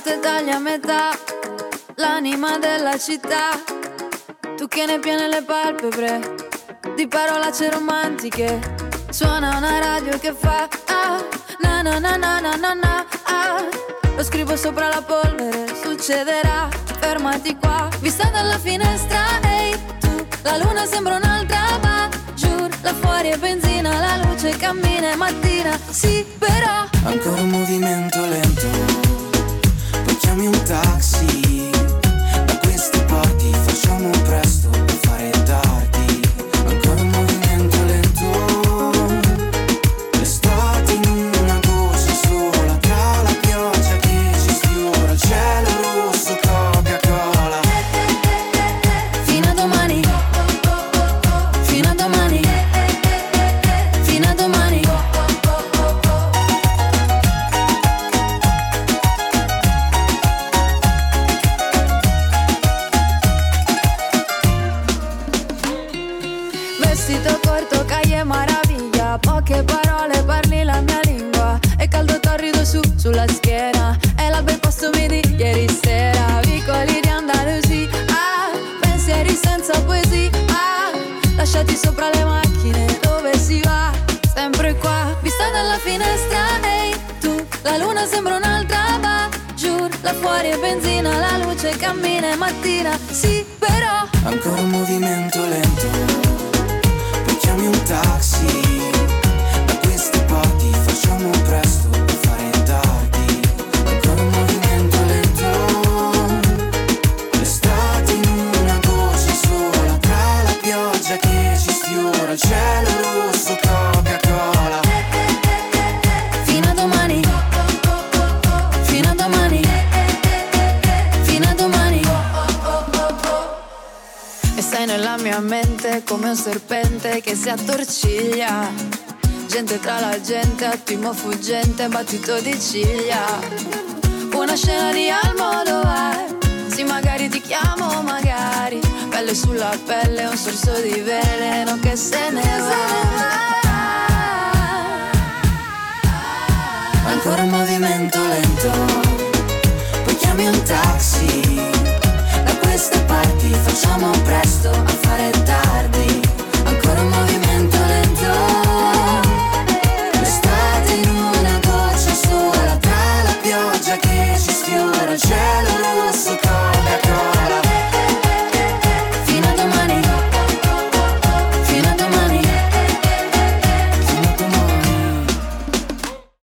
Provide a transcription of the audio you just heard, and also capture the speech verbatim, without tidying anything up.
notte taglia a metà l'anima della città. Tu che ne piene le palpebre di parolacce romantiche. Suona una radio che fa ah, na na na na na na na ah. Lo scrivo sopra la polvere, succederà, fermati qua. Vista dalla finestra, ehi, hey, tu, la luna sembra un'altra, ma giuro, là fuori è benzina, la luce cammina, è mattina, sì, però. Ancora un movimento lento, poi chiami un taxi. Da queste parti facciamo presto per fare tardi. Ancora un movimento lento, l'estate in una goccia sola, tra la pioggia che ci sfiora, il cielo rosso, Coca-Cola. Fino a domani, fino a domani, fino a domani. Vestito corto, calle maraviglia, poche parole, parli la mia lingua. È caldo torrido su, sulla schiena, è l'alba il posto mi di ieri sera. Vicoli di Andalusia, ah, pensieri senza poesia, ah, lasciati sopra le macchine, dove si va? Sempre qua, vista dalla finestra, ehi, hey, tu, la luna sembra un'altra, va, giuro, là fuori è benzina, la luce cammina, è mattina, sì, però. Ancora un movimento lento, chiami un taxi. Da queste parti facciamo presto per fare tardi. Ancora un movimento lento, l'estate in una goccia sola, tra la pioggia che ci sfiora, il cielo rosso, Coca-Cola. Fino a domani, fino a domani, fino a domani. E sei nella mia mente come un serpente che si attorciglia. Gente tra la gente, attimo fuggente, battito di ciglia. Una scena di Almodovar, sì magari ti chiamo, magari. Pelle sulla pelle, un sorso di veleno che se ne va. Ancora un movimento lento, poi chiami un taxi. Da queste parti facciamo